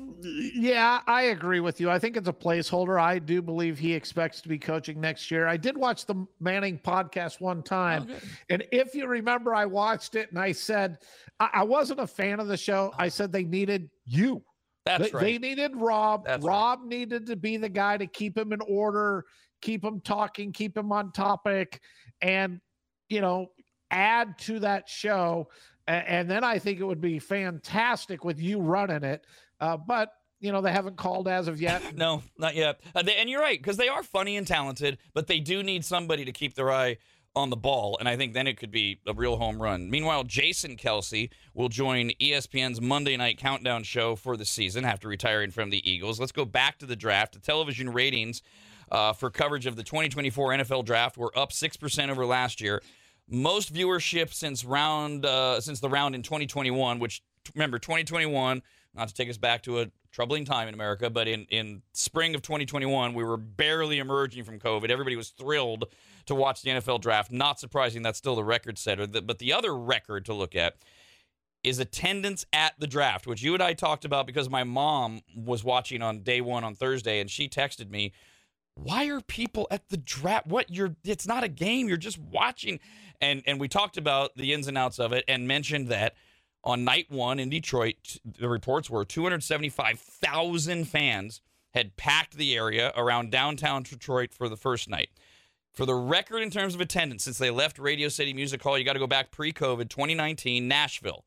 yeah, I agree with you. I think it's a placeholder. I do believe he expects to be coaching next year. I did watch the Manning podcast one time. Oh, and if you remember, I watched it and I said, I, I wasn't a fan of the show. I said they needed you. That's they, right. They needed Rob. That's Rob right. needed to be the guy to keep him in order, keep him talking, keep him on topic, and, you know, add to that show. And, and then I think it would be fantastic with you running it. Uh, but, you know, they haven't called as of yet. No, not yet. Uh, they, and you're right, because they are funny and talented, but they do need somebody to keep their eye on the ball, and I think then it could be a real home run. Meanwhile, Jason Kelsey will join E S P N's Monday Night Countdown show for the season after retiring from the Eagles. Let's go back to the draft. The television ratings uh, for coverage of the twenty twenty-four N F L Draft were up six percent over last year. Most viewership since round uh, since the round in twenty twenty-one, which, remember, twenty twenty-one, not to take us back to a troubling time in America, but in, in spring of twenty twenty-one, we were barely emerging from COVID. Everybody was thrilled to watch the N F L Draft. Not surprising, that's still the record setter. But the other record to look at is attendance at the draft, which you and I talked about because my mom was watching on day one on Thursday, and she texted me, why are people at the draft? What you're? It's not a game. You're just watching. And and we talked about the ins and outs of it and mentioned that on night one in Detroit, the reports were two hundred seventy-five thousand fans had packed the area around downtown Detroit for the first night. For the record in terms of attendance, since they left Radio City Music Hall, you got to go back pre-COVID, twenty nineteen, Nashville.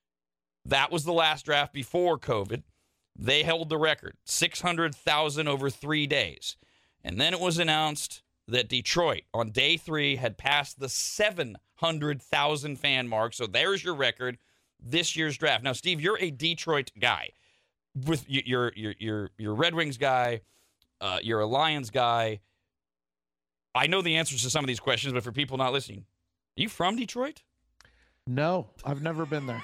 That was the last draft before COVID. They held the record, six hundred thousand over three days. And then it was announced that Detroit, on day three, had passed the seven hundred thousand fan mark. So there's your record, this year's draft. Now, Steve, you're a Detroit guy. With you're you're you're you're Red Wings guy, uh, you're a Lions guy. I know the answers to some of these questions, but for people not listening, are you from Detroit? No, I've never been there.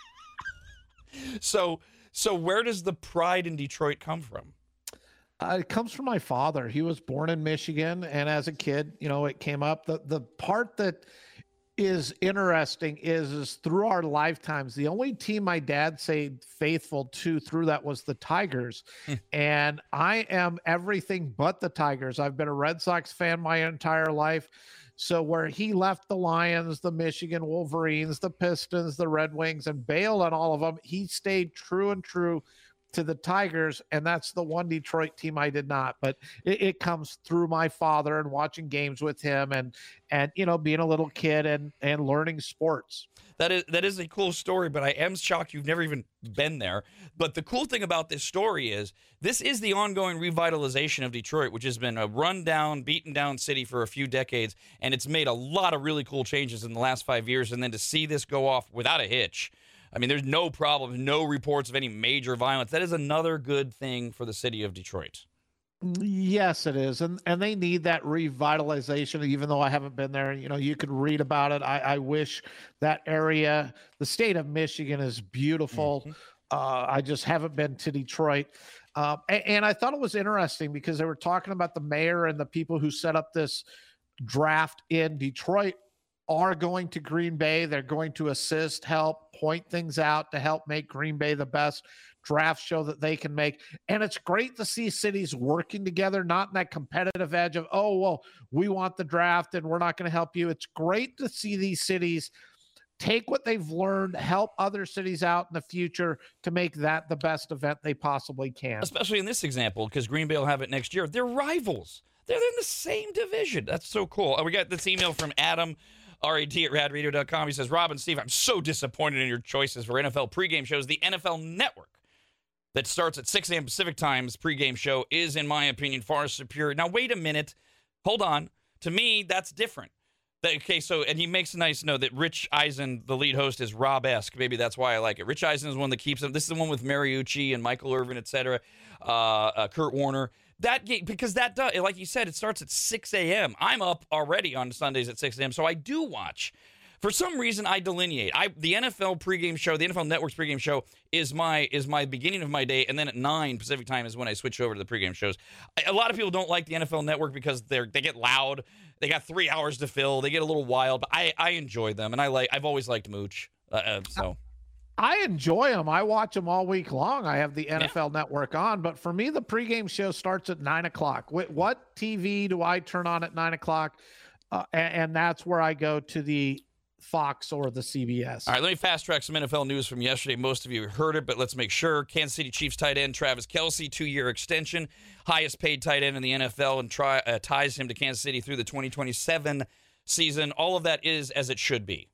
So, so where does the pride in Detroit come from? Uh, it comes from my father. He was born in Michigan, and as a kid, you know, it came up. The the part that is interesting is, is through our lifetimes, the only team my dad stayed faithful to through that was the Tigers. And I am everything but the Tigers. I've been a Red Sox fan my entire life. So where he left the Lions, the Michigan Wolverines, the Pistons, the Red Wings, and bailed on all of them, he stayed true and true to the Tigers, and that's the one Detroit team I did not. But it, it comes through my father and watching games with him, and and you know, being a little kid and and learning sports. That is that is a cool story, but I am shocked you've never even been there. But the cool thing about this story is this is the ongoing revitalization of Detroit, which has been a run-down, beaten-down city for a few decades, and it's made a lot of really cool changes in the last five years. And then to see this go off without a hitch, I mean, there's no problem, no reports of any major violence. That is another good thing for the city of Detroit. Yes, it is. And and they need that revitalization, even though I haven't been there. You know, you could read about it. I, I wish that area, the state of Michigan is beautiful. Mm-hmm. Uh, I just haven't been to Detroit. Uh, and, and I thought it was interesting because they were talking about the mayor and the people who set up this draft in Detroit are going to Green Bay. They're going to assist, help, point things out to help make Green Bay the best draft show that they can make. And it's great to see cities working together, not in that competitive edge of, oh, well, we want the draft and we're not going to help you. It's great to see these cities take what they've learned, help other cities out in the future to make that the best event they possibly can. Especially in this example, because Green Bay will have it next year. They're rivals. They're in the same division. That's so cool. Oh, we got this email from Adam, R A D at rad radio dot com. He says, Rob and Steve, I'm so disappointed in your choices for N F L pregame shows. The N F L Network that starts at six a.m. Pacific Time's pregame show is, in my opinion, far superior. Now, wait a minute. Hold on. To me, that's different. Okay, so, and he makes a nice note that Rich Eisen, the lead host, is Rob-esque. Maybe that's why I like it. Rich Eisen is one that keeps him. This is the one with Mariucci and Michael Irvin, et cetera, uh, uh, Kurt Warner. That game, because that does, like you said, it starts at six a.m. I'm up already on Sundays at six a.m., so I do watch. For some reason, I delineate. I the N F L pregame show, the N F L Network's pregame show is my is my beginning of my day, and then at nine Pacific time is when I switch over to the pregame shows. A lot of people don't like the N F L Network because they're they get loud. They got three hours to fill. They get a little wild, but I I enjoy them, and I like I've always liked Mooch. Uh, uh, so. I enjoy them. I watch them all week long. I have the N F L yeah. Network on, but for me, the pregame show starts at nine o'clock. What T V do I turn on at nine o'clock? Uh, and, and that's where I go to the Fox or the C B S. All right, let me fast track some N F L news from yesterday. Most of you heard it, but let's make sure. Kansas City Chiefs tight end Travis Kelce, two-year extension, highest paid tight end in the N F L, and try, uh, ties him to Kansas City through the twenty twenty-seven season. All of that is as it should be.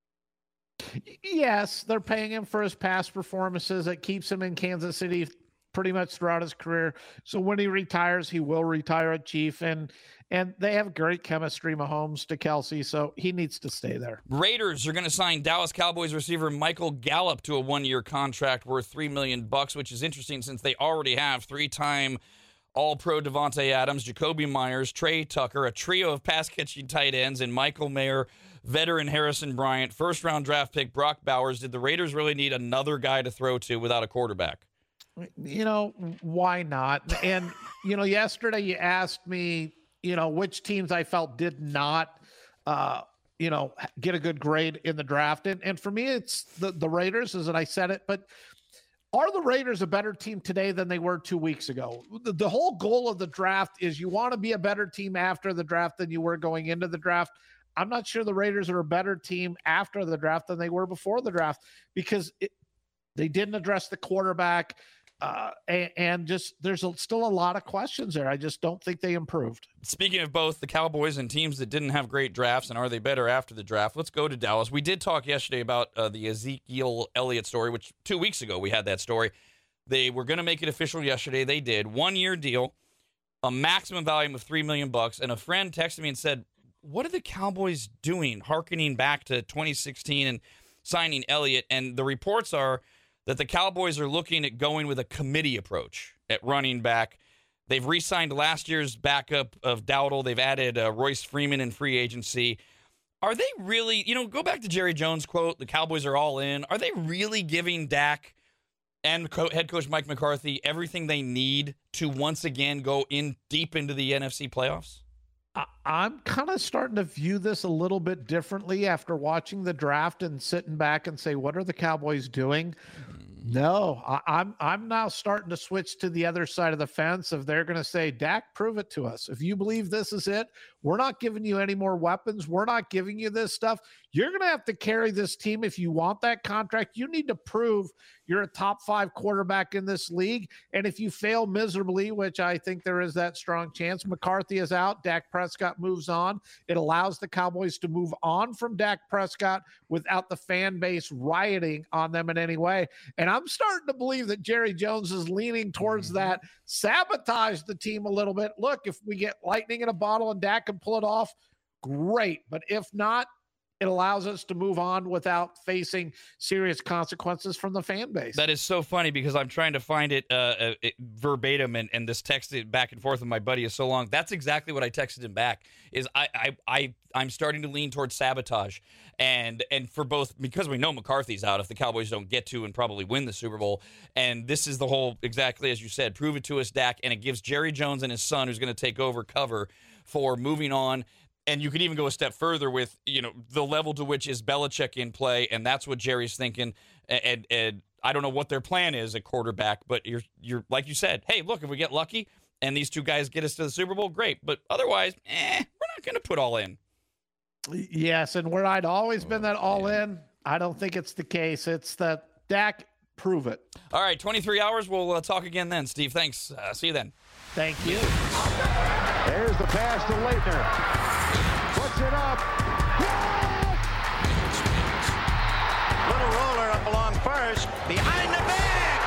Yes, they're paying him for his past performances. It keeps him in Kansas City pretty much throughout his career. So when he retires, he will retire at Chief, and and they have great chemistry, Mahomes to Kelce, so he needs to stay there. Raiders are going to sign Dallas Cowboys receiver Michael Gallup to a one-year contract worth three million bucks, which is interesting since they already have three-time All-Pro Devontae Adams, Jacoby Myers, Trey Tucker, a trio of pass-catching tight ends, and Michael Mayer, veteran Harrison Bryant, first-round draft pick Brock Bowers. Did the Raiders really need another guy to throw to without a quarterback? You know, why not? And, you know, yesterday you asked me, you know, which teams I felt did not, uh, you know, get a good grade in the draft. And, and for me, it's the, the Raiders, as I said it. But are the Raiders a better team today than they were two weeks ago? The, the whole goal of the draft is you want to be a better team after the draft than you were going into the draft. I'm not sure the Raiders are a better team after the draft than they were before the draft because it, they didn't address the quarterback. Uh, and, and just there's a, still a lot of questions there. I just don't think they improved. Speaking of both the Cowboys and teams that didn't have great drafts, and are they better after the draft, let's go to Dallas. We did talk yesterday about uh, the Ezekiel Elliott story, which two weeks ago we had that story. They were going to make it official yesterday. They did. One-year deal, a maximum volume of three million bucks. And a friend texted me and said, what are the Cowboys doing, hearkening back to twenty sixteen and signing Elliott? And the reports are that the Cowboys are looking at going with a committee approach at running back. They've re-signed last year's backup of Dowdle. They've added uh, Royce Freeman in free agency. Are they really, you know, go back to Jerry Jones' quote, the Cowboys are all in. Are they really giving Dak and co- head coach Mike McCarthy everything they need to once again go in deep into the N F C playoffs? I'm kind of starting to view this a little bit differently after watching the draft and sitting back and say, what are the Cowboys doing? No, I, I'm I'm now starting to switch to the other side of the fence. If they're going to say, Dak, prove it to us. If you believe this is it, we're not giving you any more weapons. We're not giving you this stuff. You're going to have to carry this team. If you want that contract, you need to prove you're a top five quarterback in this league. And if you fail miserably, which I think there is that strong chance, McCarthy is out, Dak Prescott moves on. It allows the Cowboys to move on from Dak Prescott without the fan base rioting on them in any way. And I'm starting to believe that Jerry Jones is leaning towards mm-hmm. that, sabotage the team a little bit. Look, if we get lightning in a bottle and Dak can pull it off, great. But if not, it allows us to move on without facing serious consequences from the fan base. That is so funny because I'm trying to find it, uh, it verbatim, and, and this text back and forth with my buddy is so long. That's exactly what I texted him back. Is I I, I I'm starting to lean towards sabotage, and and for both because we know McCarthy's out if the Cowboys don't get to and probably win the Super Bowl, and this is the whole exactly as you said, prove it to us, Dak, and it gives Jerry Jones and his son, who's going to take over, cover for moving on. And you could even go a step further with, you know, the level to which is Belichick in play, and that's what Jerry's thinking. And, and I don't know what their plan is at quarterback, but you're you're like you said, hey, look, if we get lucky and these two guys get us to the Super Bowl, great. But otherwise, eh, we're not going to put all in. Yes, and where I'd always been that all in, I don't think it's the case. It's that Dak, prove it. All right, twenty-three hours. We'll uh, talk again then, Steve. Thanks. Uh, see you then. Thank you. There's the pass to Leitner. Puts it up. Little roller up along first. Behind the bag.